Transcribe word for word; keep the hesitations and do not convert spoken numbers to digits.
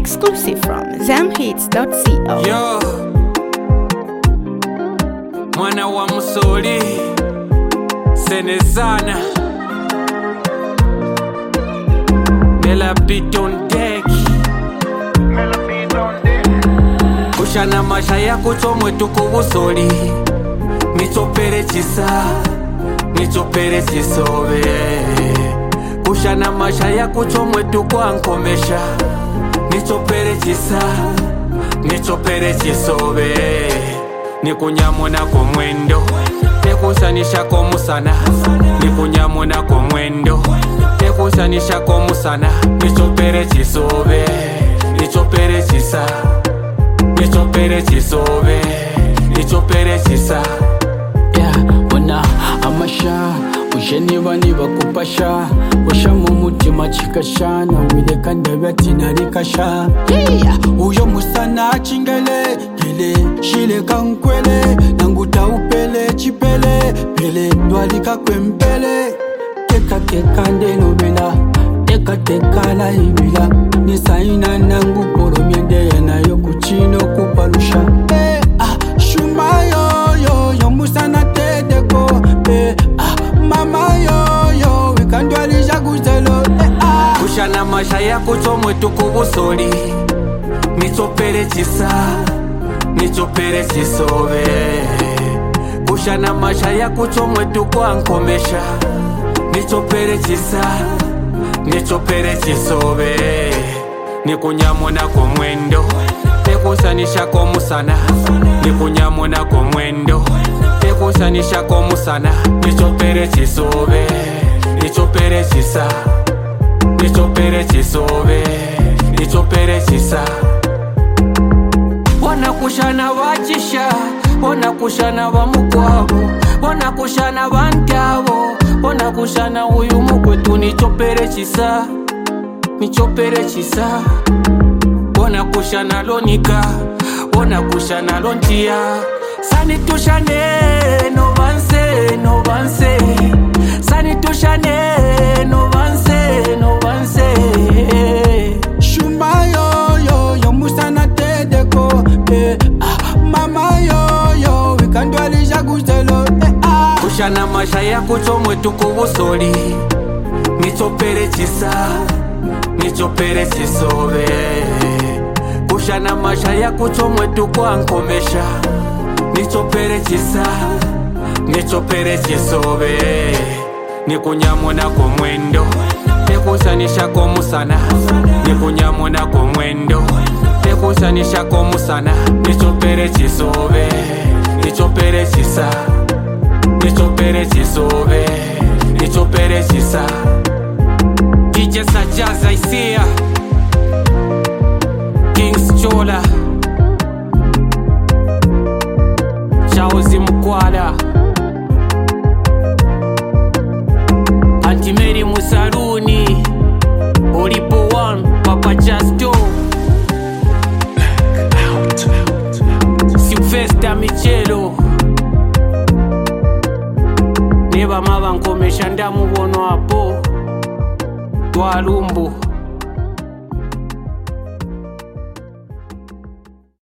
Exclusive from zamhits dot co. Yo, mwana wa Musoli Senezana Mela beat on deck Kushana masha ya kuchomwe tuko Busoli Nichopere chisa Nichopere chisobe Kushana masha ya kuchomwe tuko ankomesha Nichopere chisa Nichopere chisobe Nikunyamona kwa mwendo Nekusanisha kwa musana Nikunyamona kwa mwendo Nekusanisha kwa musana Nichopere chisobe Nichopere chisa Nichopere chisobe Nichopere chisa. Yeah, wana amasha Usheni bani bakupasha Washa mu mutima chikasha Na wile kanda vyati narikasha Yeah, uyo musana chingele Gile, shile kankwele Nanguta upele, chipele Pele, dwalika kwempele Keka keka ndeno bila Teka teka la hibila Nisaina nangu poro miende Na yoku chino kupalusha Eh, ah, shumayo yo Yo musana tedeko Eh, ah, mama yo yo Wikandwalisha kuzelo Eh, ah Kushana masha ya kuchomwe tuko Busoli Nichopere chisa Nichopere chisobe Kushana masha ya kuchomwe tuko ankomesha Nichopere chisa Nichopere chisobe Nikunyamona kwa mwendo Nekusanisha kwa musana Nikunyamona kwa mwendo Nekusanisha kwa musana Nichopere chisobe Nichopere chisa Nichopere chisobe Nichopere chisa. Wana kushana wachisha Wana kushana wa mukwabu Wana kushana wa ntabo Wana kushana uyu mukwetu Nichopere chisa Nichopere chisa. Wana kushana lonika Wana kushana lontia Sani tushane no banse no banse Sani tushane no banse no banse Shuma yo yo yo musana tedeko Eh ah mama yo yo Wikandwalisha kuzelo Eh ah Kushana masha ya kuchomwe tuko Busoli Nichopere chisa Nichopere chisobe Kushana masha ya kuchomwe tuko ankomesha Nichopere chisa Nichopere chisobe Nikunyamona kwa mwendo Nekusanisha kwa musana Nikunyamona kwa mwendo Nekusanisha kwa musana Nichopere chisobe Nichopere chisa Nichopere chisobe Nichopere chisa. D J Sajaza Isia Kings Chola Chaozi Mkwala Antimeri Musaruni Oripo One Papa Justo Sylvester Michelo Neba maba nkomesha ndamubono hapo Twalumbu